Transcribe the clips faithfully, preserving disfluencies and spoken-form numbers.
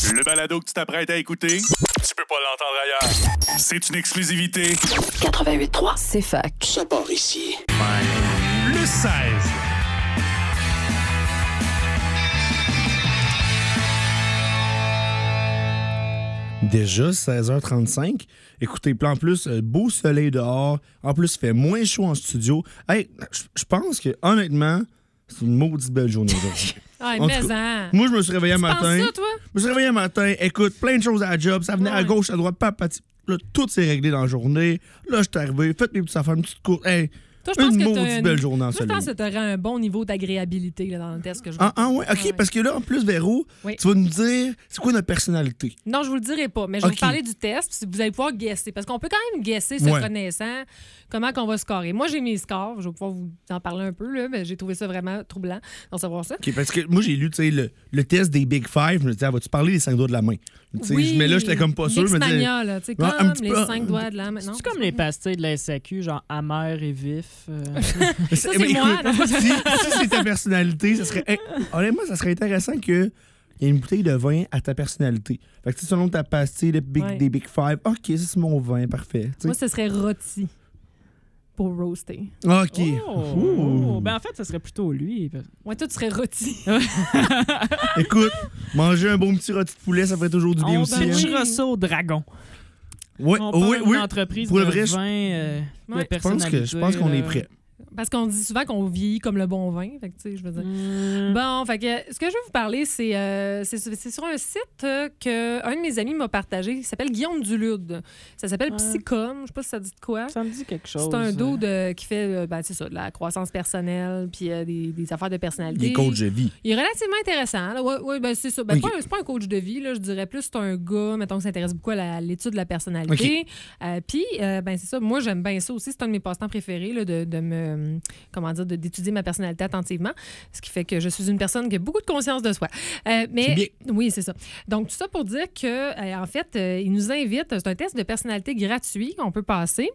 Le balado que tu t'apprêtes à écouter, tu peux pas l'entendre ailleurs. C'est une exclusivité. quatre-vingt-huit trois, C'est fac. ça part ici. Le seize. Déjà seize heures trente-cinq. Écoutez, puis en plus, euh, beau soleil dehors. En plus, il fait moins chaud en studio. Hey, je pense que, honnêtement, c'est une maudite belle journée aujourd'hui. Ah, En mais tout cas, hein. Moi, je me suis réveillé un Tu matin. penses ça, toi? Je me suis réveillé un matin. Écoute, plein de choses à la job. Ça venait à Ouais. gauche, à droite, pas pati. Là, tout s'est réglé dans la journée. Là, je suis arrivé. Faites mes petites affaires, une petite course. Hey, Toi, je pense une que maudite t'as une- belle journée Moi, je pense ensoleillée. que tu aurais un bon niveau d'agréabilité là, dans le test que je vais Ah, ah ouais, ok, Ouais. parce que là, en plus, Véro, Oui. tu vas nous dire c'est quoi notre personnalité. Non, je vous le dirai pas, mais je vais Ok. vous parler du test, puis vous allez pouvoir guesser. Parce qu'on peut quand même guesser, se Ouais. connaissant, comment qu'on va scorer. Moi, j'ai mes scores, je vais pouvoir vous en parler un peu, là, mais j'ai trouvé ça vraiment troublant d'en savoir ça. OK, parce que moi, j'ai lu tu sais, le, le test des Big Five. Je me disais, ah, vas-tu parler des cinq doigts de la main? Tu sais, Oui, mais là, j'étais comme pas sûr. Je me disais, Mixmania, là, tu sais, Ouais, comme un petit les peu- cinq doigts de la main. Non, C'est comme les pastilles de la S A Q, genre amer et vif. euh. Ça, c'est mais moi, écoute, non? si, si c'est ta personnalité, ça serait. hey, honnêtement, ça serait intéressant que. Il y a une bouteille de vin à ta personnalité. Fait que, tu sais, selon ta pastille le big, Ouais. des Big Five, OK, ça, c'est mon vin, parfait. tu sais. Moi, ce serait rôti pour roaster. OK. Oh, Ouh. ben en fait, ça serait plutôt lui. Ouais, toi, tu serais rôti. Écoute, manger un bon petit rôti de poulet, ça ferait toujours du bien On aussi. ben, hein. je reçois au dragon. Ouais, On oh, parle oui, d'une oui. entreprise Pour le de vrai, je- vin, euh, Ouais. de Je pense que- personnalité. je pense qu'on est là. prêt. Parce qu'on dit souvent qu'on vieillit comme le bon vin. Fait que, tu sais, je veux dire. Mm. Bon, fait que, ce que je veux vous parler, c'est euh, c'est sur c'est sur un site euh, que un de mes amis m'a partagé. Il s'appelle Guillaume Dulude. Ça s'appelle Ouais. Psycom. Je sais pas si ça dit de quoi. Ça me dit quelque chose. C'est un euh. dude euh, qui fait euh, ben, c'est ça, de la croissance personnelle puis euh, des, des affaires de personnalité. Des coachs de vie. Il est relativement intéressant. Là. Ouais, ouais, ben, c'est ça. Ben, Ok. pas un- c'est pas un coach de vie, là, je dirais plus c'est un gars, mettons, qui s'intéresse beaucoup à, la- à l'étude de la personnalité. Euh, Puis, euh, ben, c'est ça. Moi, j'aime bien ça aussi. C'est un de mes passe-temps préférés, là, de, de me. Comment dire, de- d'étudier ma personnalité attentivement. Ce qui fait que je suis une personne qui a beaucoup de conscience de soi. Euh, mais, C'est bien. Oui, c'est ça. Donc, tout ça pour dire que, euh, en fait, euh, il nous invite. C'est un test de personnalité gratuit qu'on peut passer.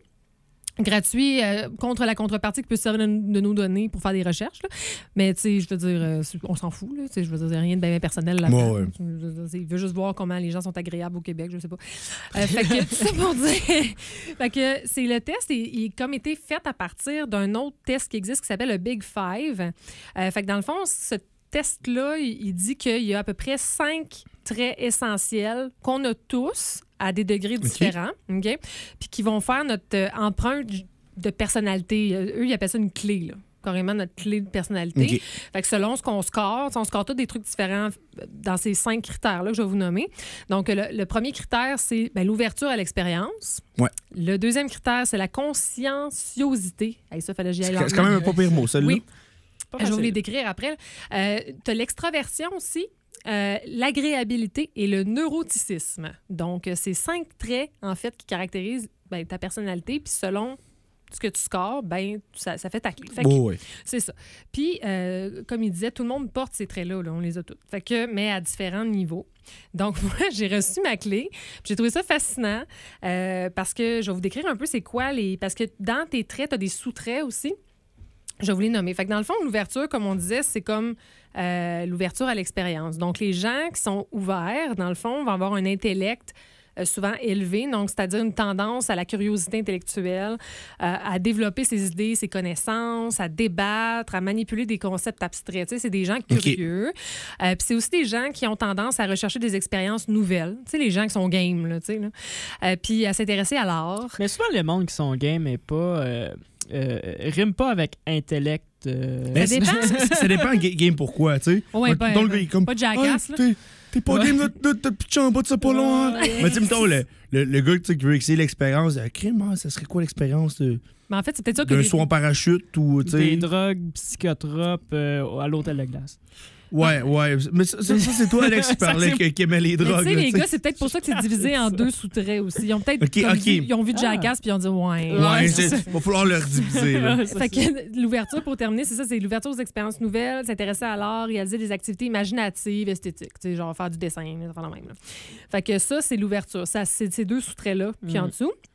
Gratuit euh, contre la contrepartie qui peut se servir de, de nos données pour faire des recherches. Là. Mais, tu sais, je veux dire, euh, on s'en fout. Là. Tu sais, je veux dire, il n'y a rien de bien personnel là-dedans. Ouais, ouais. Je veux dire, Il veut juste voir comment les gens sont agréables au Québec, je sais pas. Euh, fait que, tout ça pour dire... fait que c'est le test, il, il est comme été fait à partir d'un autre test qui existe qui s'appelle le Big Five. Euh, fait que dans le fond, ce test-là, il, il dit qu'il y a à peu près cinq traits essentiels qu'on a tous à des degrés différents, OK? Puis qui vont faire notre euh, empreinte de personnalité. Euh, Eux, ils appellent ça une clé, là. Carrément notre clé de personnalité. OK. Fait que selon ce qu'on score, on score tous des trucs différents dans ces cinq critères-là que je vais vous nommer. Donc, le, le premier critère, c'est ben, l'ouverture à l'expérience. Ouais. Le deuxième critère, c'est la conscienciosité. Hey, ça, fallait que j'y aille C'est c'est quand même un pas pire mot, celle-là. Oui. Pas Je vais vous facile. les décrire après. Euh, tu as l'extraversion aussi, euh, l'agréabilité et le neuroticisme. Donc, euh, c'est cinq traits, en fait, qui caractérisent ben, ta personnalité. Puis selon ce que tu scores, ben, ça, ça fait ta clé. Fait que, Oh, ouais. c'est ça. Puis, euh, comme il disait, tout le monde porte ces traits-là, là, on les a tous. Fait que, mais à différents niveaux. Donc, moi, j'ai reçu ma clé. Puis j'ai trouvé ça fascinant euh, parce que je vais vous décrire un peu c'est quoi les... Parce que dans tes traits, tu as des sous-traits aussi. Je vais vous les nommer. Fait que dans le fond, l'ouverture, comme on disait, c'est comme euh, l'ouverture à l'expérience. Donc, les gens qui sont ouverts, dans le fond, vont avoir un intellect euh, souvent élevé, donc c'est-à-dire une tendance à la curiosité intellectuelle, euh, à développer ses idées, ses connaissances, à débattre, à manipuler des concepts abstraits. Tu sais, c'est des gens curieux. Euh, Puis c'est aussi des gens qui ont tendance à rechercher des expériences nouvelles. Tu sais, les gens qui sont game, là, tu sais. Là. Euh, puis à s'intéresser à l'art. Mais souvent, le monde qui sont game et pas. Euh, euh, rime pas avec intellect. euh, Mais Ça c'est- dépend. ça, ça dépend ga- game pourquoi, tu sais. Ouais, Mettons, pas- le gars, il est comme, pas jackass, Hey, là. t'es- T'es pas game de, de, de te pitcher en bas de ça pas loin. Mais tu sais, mettons, le, le, le gars tu sais, qui veut essayer l'expérience, euh, crime, ah, ça serait quoi l'expérience de- Mais en fait, c'est peut-être ça que d'un les- saut en parachute ou, tu des sais. drogues psychotropes euh, à l'hôtel de glace. Ouais, ouais. Mais ça, ça, ça, c'est toi, Alex, qui Ça, parlais c'est- que- qui aimait les Mais drogues. tu sais, là, les tu sais. gars, c'est peut-être pour ça que c'est divisé en deux sous-traits aussi. Ils ont peut-être Ok, comme ok. vu- ils ont vu Ah. Jackass puis ils ont dit ouais. Ouais, c'est c'est- va falloir leur diviser. Là. Fait que l'ouverture, pour terminer, c'est ça, c'est l'ouverture aux expériences nouvelles, s'intéresser à l'art, réaliser des activités imaginatives, esthétiques, tu sais, genre faire du dessin, faire la même. Là. Fait que ça, c'est l'ouverture. Ça, c'est ces deux sous-traits-là qui Mm. en dessous.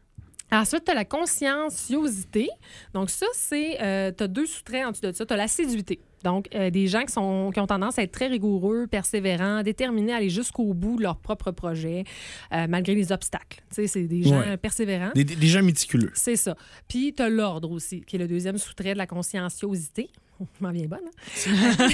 Ensuite, tu as la conscienciosité. Donc, ça, c'est. Euh, tu as deux sous-traits en dessous de ça. Tu as l'assiduité. Donc, euh, des gens qui, sont, qui ont tendance à être très rigoureux, persévérants, déterminés à aller jusqu'au bout de leur propre projet, euh, malgré les obstacles. Tu sais, c'est des gens Ouais. persévérants. Des, des gens méticuleux. C'est ça. Puis, tu as l'ordre aussi, qui est le deuxième sous-trait de la conscienciosité. Je m'en viens bonne. Hein?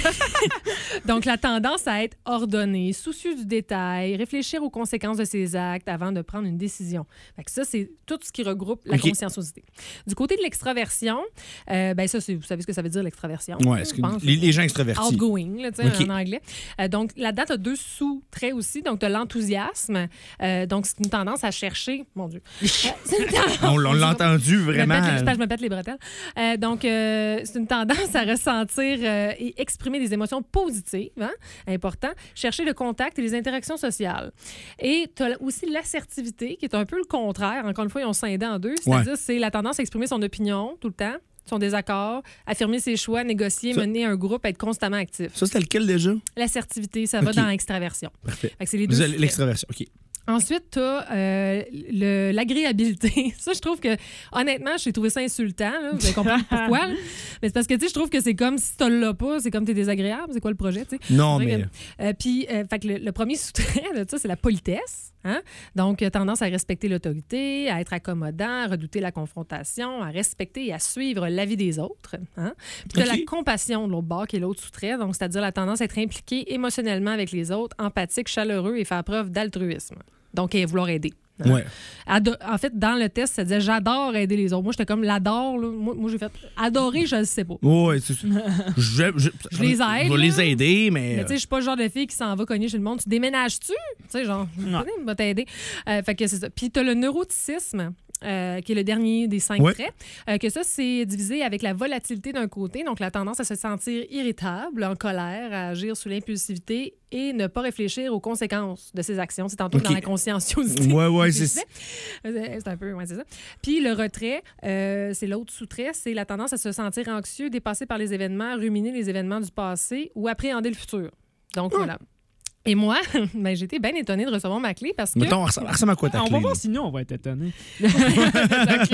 Donc, la tendance à être ordonné, soucieux du détail, réfléchir aux conséquences de ses actes avant de prendre une décision. Fait que ça, c'est tout ce qui regroupe la OK. conscienciosité. Du côté de l'extraversion, euh, ben ça, c'est, vous savez ce que ça veut dire, l'extraversion? Ouais, je que pense. les, les gens extravertis. Outgoing, là, tu sais, OK. en anglais. Euh, donc, là-dedans, tu as deux sous-traits aussi. Donc, tu as l'enthousiasme. Euh, donc, c'est une tendance à chercher... Mon Dieu. Euh, c'est une tendance- On, on l'a entendu je me vraiment. pète les- je me pète les bretelles. Euh, donc, euh, c'est une tendance à ressentir euh, et exprimer des émotions positives, hein, important, chercher le contact et les interactions sociales. Et tu as aussi l'assertivité, qui est un peu le contraire. Encore une fois, ils ont scindé en deux. C'est-à-dire, c'est la tendance à exprimer son opinion tout le temps, son désaccord, affirmer ses choix, négocier, Ça- mener un groupe, être constamment actif. Ça, c'était lequel déjà? L'assertivité, ça va OK. dans l'extraversion. Parfait. Fait que c'est les deux Vous avez sous-traits. l'extraversion, OK. Ensuite, tu as euh, le- l'agréabilité. Ça, je trouve que, honnêtement, j'ai trouvé ça insultant. Là. Vous allez comprendre pourquoi. là. Mais c'est parce que, tu sais, je trouve que c'est comme si tu l'as pas, c'est comme tu es désagréable. C'est quoi le projet, tu sais? Non, C'est vrai mais... que- euh, Puis, euh, fait que le, le premier sous-trait, là, ça, c'est la politesse. Hein? Donc, euh, tendance à respecter l'autorité, à être accommodant, à redouter la confrontation, à respecter et à suivre l'avis des autres. Hein? Puis, tu as OK. la compassion de l'autre bord, qui est l'autre sous-trait. Donc, c'est-à-dire la tendance à être impliqué émotionnellement avec les autres, empathique, chaleureux et faire preuve d'altruisme. Donc, et vouloir aider. Hein? Ouais. Ado- en fait, dans le test, ça disait j'adore aider les autres. Moi, j'étais comme l'adore. là. Moi, moi, j'ai fait adorer, je le sais pas. Ouais, c'est ça. je, je, Je les aide, Je vais là. les aider, mais. Mais tu sais, je suis pas le genre de fille qui s'en va cogner chez le monde. Tu déménages-tu? Tu sais, genre, je Non. connais, va t'aider. Euh, fait que c'est ça. Puis t'as le neuroticisme. Euh, qui est le dernier des cinq Ouais. traits. Euh, que ça, c'est divisé avec la volatilité d'un côté, donc la tendance à se sentir irritable, en colère, à agir sous l'impulsivité et ne pas réfléchir aux conséquences de ses actions. C'est tantôt OK. dans la conscienciosité. Ouais, ouais, que je c'est disais. Euh, C'est un peu, ouais, c'est ça. Puis le retrait, euh, c'est l'autre sous-trait, c'est la tendance à se sentir anxieux, dépassé par les événements, ruminer les événements du passé ou appréhender le futur. Donc, voilà. Et moi, ben, j'ai été bien étonnée de recevoir ma clé parce que Mettons, elle ressemble à quoi ta On clé? va voir là? si nous, on va être étonnés. j'ai pas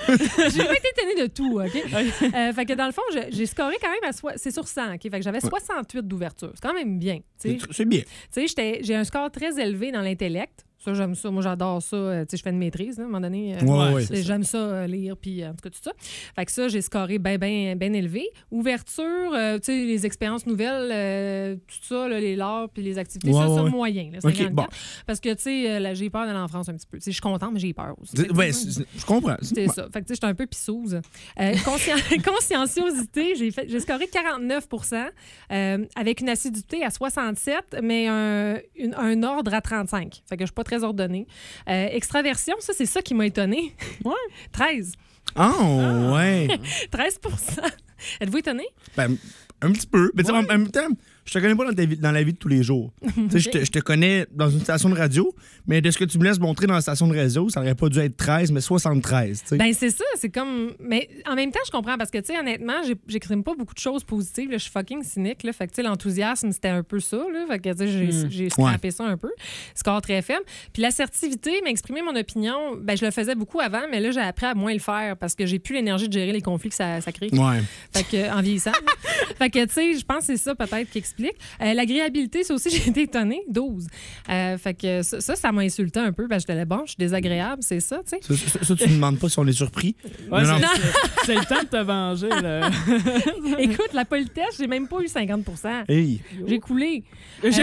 été étonnée de tout, OK? Euh, fait que dans le fond, je- j'ai scoré quand même à... soi- C'est sur cent, OK? Fait que j'avais soixante-huit d'ouverture. C'est quand même bien, tu sais. C'est- C'est bien. Tu sais, j'étais- j'ai un score très élevé dans l'intellect. Ça, j'aime ça. Moi, j'adore ça. Euh, tu sais, je fais une maîtrise, là, à un moment donné. Euh, Ouais, ouais. tu sais, j'aime ça, euh, lire, puis euh, en tout cas, tout ça. Fait que ça, j'ai scoré bien, bien, bien élevé. Ouverture, euh, tu sais, les expériences nouvelles, euh, tout ça, là, les lards, puis les activités, Ouais, ça, ouais, c'est ouais. moyen. Là, OK, cinquante-quatre. bon. Parce que, tu sais, euh, là, j'ai peur de l'enfance un petit peu. Tu sais, je suis contente, mais j'ai peur aussi. C'est- Fait que, Ouais, tu sais, c'est- c'est- je comprends. c'est ça. Fait que, tu sais, j'étais un peu pissouse. Euh, conscien- conscienciosité, j'ai, fait, j'ai scoré quarante-neuf pour cent euh, avec une assiduité à soixante-sept, mais un, une- un ordre à trente-cinq. Fait que je suis pas très ordonnée. Euh, extraversion, ça, c'est ça qui m'a étonnée. Ouais. treize. Oh, ouais. treize pour cent. Êtes-vous étonné? Ben, un petit peu. Mais tu sais, Ouais. en même temps, je te connais pas dans, ta vie, dans la vie de tous les jours. Tu sais, je te- je te connais dans une station de radio, mais de ce que tu me laisses montrer dans la station de radio, ça aurait pas dû être treize, mais soixante-treize. tu sais. Ben c'est ça, c'est comme... Mais en même temps, je comprends, parce que, tu sais, honnêtement, j'ai- j'écrime pas beaucoup de choses positives. là. Je suis fucking cynique, là. Fait que, tu sais, l'enthousiasme, c'était un peu ça, là. Fait que, tu sais, j'ai Mm. j'ai scrappé ça un peu. Score très faible. Puis l'assertivité, m'exprimer mon opinion, ben je le faisais beaucoup avant, mais là, j'ai appris à moins le faire parce que j'ai plus l'énergie de gérer les conflits que ça, ça crée. Ouais. Fait que, en vieillissant. Fait que, tu sais, je pense que c'est ça peut-être qui explique. Euh, L'agréabilité, c'est aussi, j'ai été étonnée, douze. Euh, fait que ça, ça, ça m'a insulté un peu parce que j'étais là, bon, je suis désagréable, c'est ça, tu sais. Ça, ça, ça, tu ne demandes pas si on est surpris. Ouais, Non, c'est- non. c'est- C'est le temps de te venger, là. Écoute, la politesse, j'ai même pas eu cinquante pour cent. Hey, J'ai coulé. J'ai-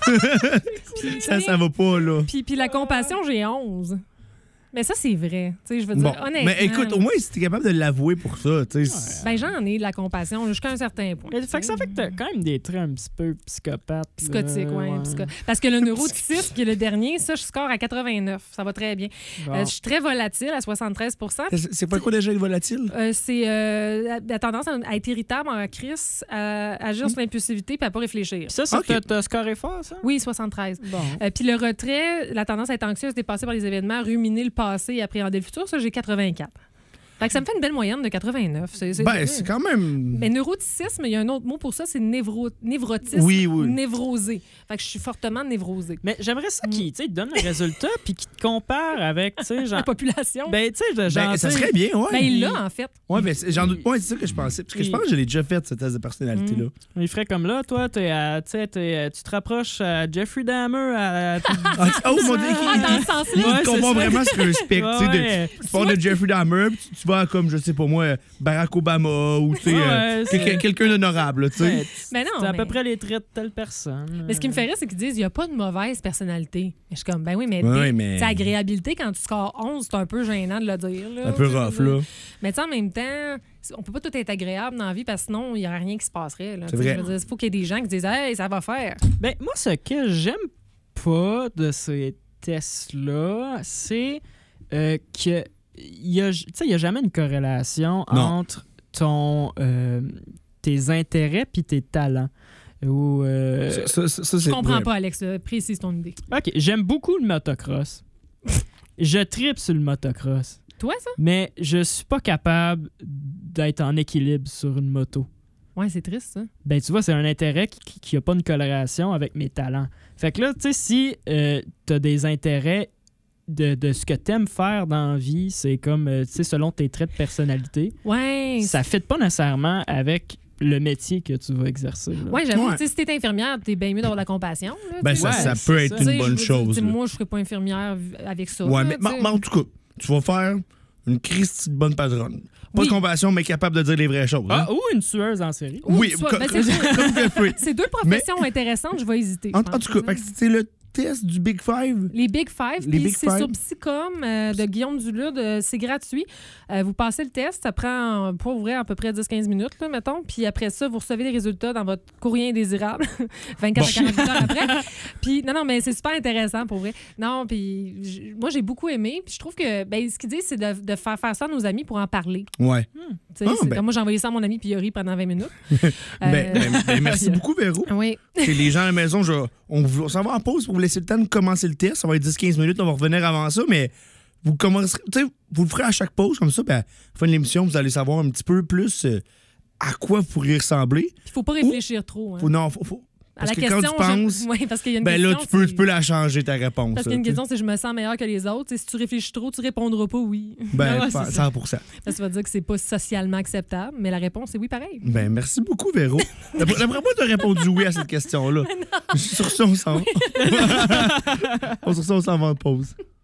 ça, ça va pas, là. Puis, puis la compassion, j'ai onze. Mais ça, c'est vrai. Tu sais, je veux dire, Bon, honnêtement. mais écoute, au moins, si t'es capable de l'avouer pour ça, tu sais. Ben, j'en ai de la compassion jusqu'à un certain point. Mais fait que ça fait que t'as quand même des traits un petit peu psychopathes. là. Psychotique, oui. Ouais. Parce que le neuroticisme, qui est le dernier, ça, je score à quatre-vingt-neuf. Ça va très bien. Bon. Euh, je suis très volatile à soixante-treize pour cent. C'est c'est pas quoi déjà le volatile? Euh, c'est euh, la, la tendance à, à être irritable en crise, à agir sur l'impulsivité puis à pas réfléchir. Puis ça, ça Ok. t'a- t'as scoré fort, ça? Oui, soixante-treize. Bon. Euh, puis le retrait, la tendance à être anxieuse, dépassée par les événements, ruminer le passé et appréhender le futur, ça, j'ai quatre-vingt-quatre. Fait que ça me fait une belle moyenne de quatre-vingt-neuf. C'est, c'est, Ben, c'est quand même... Mais neuroticisme, il y a un autre mot pour ça, c'est névro... névrotisme. Oui, oui. Névrosé. Fait que je suis fortement névrosée. Mais j'aimerais ça qu'il te donne le résultat puis qu'il te compare avec, tu sais, genre... La population. Ben, tu sais, genre... Ben, ça tu sais, serait bien, ouais. Ben, il l'a, en fait. Ouais, ben, c'est- j'en doute pas, c'est ça que je pensais. Parce que je pense que je l'ai déjà fait, ce test de personnalité-là. Il ferait comme là, toi, t'es à- tu sais, t'es- tu te rapproches à Jeffrey Dahmer, à... Ah, oh, mon Dieu, Ah, dans le sens-là. il Ouais, comprend c'est ça. vraiment sur un spectre. tu sais, Ouais. de- Tu parles de Jeffrey Dahmer, puis tu, tu vas à comme, je sais pas moi, Barack Obama ou tu sais, Ouais, euh, c'est- quel- quelqu'un d'honorable, là, tu sais. Ouais, Mais non, t'as à peu mais- près les traits de telle personne. Mais ce qui me fait rire, c'est qu'ils disent qu'il n'y a pas de mauvaise personnalité. Mais je suis comme, ben oui, mais, Ouais, t'es- mais- t'sais, agréabilité, quand tu scores onze, c'est un peu gênant de le dire. Là, Un peu T'sais, rough, là. Mais tu sais, en même temps, on peut pas tout être agréable dans la vie parce que sinon, il n'y aurait rien qui se passerait. là. C'est T'sais, vrai. je veux dire, il faut qu'il y ait des gens qui disent, hey, ça va faire. Ben, moi, ce que j'aime pas de ces tests-là, c'est euh, que il y a, tu sais, il y a jamais une corrélation Non. entre ton, euh, tes intérêts puis tes talents. Ou, euh, Ça, ça, ça, ça, Je c'est comprends vrai. pas, Alex. là. Précise ton idée. OK, j'aime beaucoup le motocross. Je tripe sur le motocross. Toi, ça? Mais je suis pas capable d'être en équilibre sur une moto. Ouais, c'est triste, ça. Ben, tu vois, c'est un intérêt qui n'a pas une corrélation avec mes talents. Fait que là, tu sais, si euh, tu as des intérêts de, de ce que tu aimes faire dans la vie, c'est comme, euh, tu sais, selon tes traits de personnalité, Ouais. ça ne fit pas nécessairement avec le métier que tu vas exercer. là. Ouais, j'avoue, Ouais. tu sais, si t'es infirmière, t'es bien mieux d'avoir de la compassion. Là, Ben, tu sais. ça, Ouais, ça c'est peut ça. être Tu sais, une je bonne veux dire, chose. tu sais, là. moi, je serais pas infirmière v- avec ça. Ouais, là, mais, tu sais. mais en tout cas, tu vas faire une Christie de bonne patronne. Pas Oui. de compassion, mais capable de dire les vraies choses. hein. Ah, ou une tueuse en série. Oui, soit- comme, ben, c'est ça. comme Jeffrey. C'est deux professions intéressantes, je vais hésiter. En, je en pense, tout cas, là. fait que c'est le test du Big Five. Les Big Five, Les puis Big c'est Five. sur Psycom euh, de Guillaume Dulude. euh, c'est gratuit. Euh, vous passez le test, ça prend, pour vrai, à peu près dix à quinze minutes, là, mettons. Puis après ça, vous recevez les résultats dans votre courrier indésirable, vingt-quatre à quarante-huit heures après. Puis non, non, mais c'est super intéressant, pour vrai. Non, puis j- moi, j'ai beaucoup aimé. Puis je trouve que ben, ce qu'ils disent, c'est de, de faire faire ça à nos amis pour en parler. Ouais. Tu sais, Ah, c'est ben. comme moi, j'ai envoyé ça à mon ami, puis il a ri pendant vingt minutes. Ben, Euh, ben, ben, merci beaucoup, Véro. Oui. Et les gens à la maison, je- on, vous- on s'en va en pause pour vous laisser le temps de commencer le test. Ça va être dix à quinze minutes, on va revenir avant ça, mais vous commencerez, tu sais, vous le ferez à chaque pause, comme ça, puis à la fin de l'émission, vous allez savoir un petit peu plus euh, à quoi vous pourriez ressembler. Il faut pas réfléchir trop. hein. Faut, non, faut, faut- À parce la que question, quand tu penses, je... Oui, parce qu'il y a une ben question. là, tu peux, c'est- tu peux la changer, ta réponse. Parce qu'il y a une là, tu sais. question, c'est je me sens meilleur que les autres. Et si tu réfléchis trop, tu répondras pas oui. Ben, Ouais, c'est ça. cent pour cent. Ça, ça veut dire que c'est pas socialement acceptable, mais la réponse est oui pareil. Ben, merci beaucoup, Véro. D'après d'après moi, tu as répondu oui à cette question-là. Sur ça, on s'en va. Sur ça, on s'en va en pause.